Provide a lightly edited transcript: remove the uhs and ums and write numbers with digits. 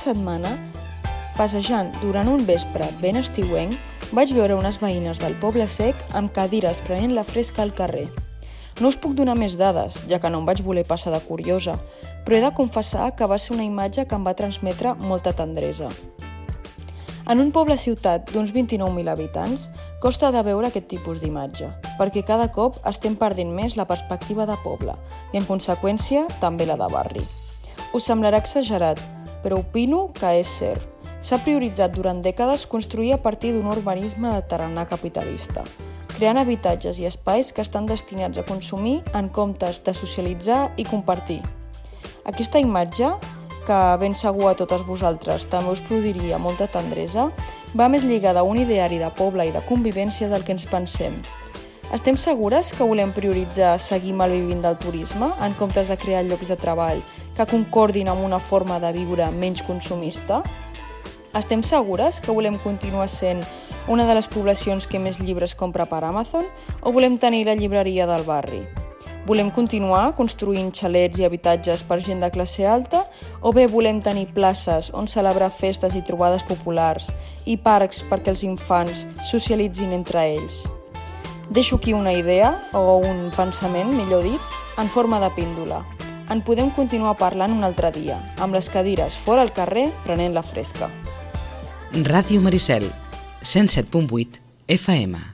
setmana, passejant durant un vespre ben estiuenc, vaig veure unes veïnes del Poble Sec amb cadires prenent la fresca al carrer. No us puc donar més dades, ja que no em vaig voler passar de curiosa, però he de confessar que va ser una imatge que em va transmetre molta tendresa. En un poble-ciutat d'uns 29.000 habitants, costa de veure aquest tipus d'imatge, perquè cada cop estem perdent més la perspectiva de poble i, en conseqüència, també la de barri. Us semblarà exagerat, però opino que és cert. S'ha prioritzat durant dècades construir a partir d'un urbanisme de tarannà capitalista, creant habitatges i espais que estan destinats a consumir en comptes de socialitzar i compartir. Aquesta imatge, que ben segur a totes vosaltres també us produiria molta tendresa, va més lligada a un ideari de poble i de convivència del que ens pensem. Estem segures que volem prioritzar seguir malvivint del turisme en comptes de crear llocs de treball que concordin amb una forma de viure menys consumista? Estem segures que volem continuar sent una de les poblacions que més llibres compra per Amazon o volem tenir la llibreria del barri? Volem continuar construint xalets i habitatges per gent de classe alta o bé volem tenir places on celebrar festes i trobades populars i parcs perquè els infants socialitzin entre ells? Deixo aquí una idea, o un pensament, millor dit, en forma de píndola. En podem continuar parlant un altre dia, amb les cadires fora al carrer prenent la fresca. Ràdio Maricel, 107.8 FM.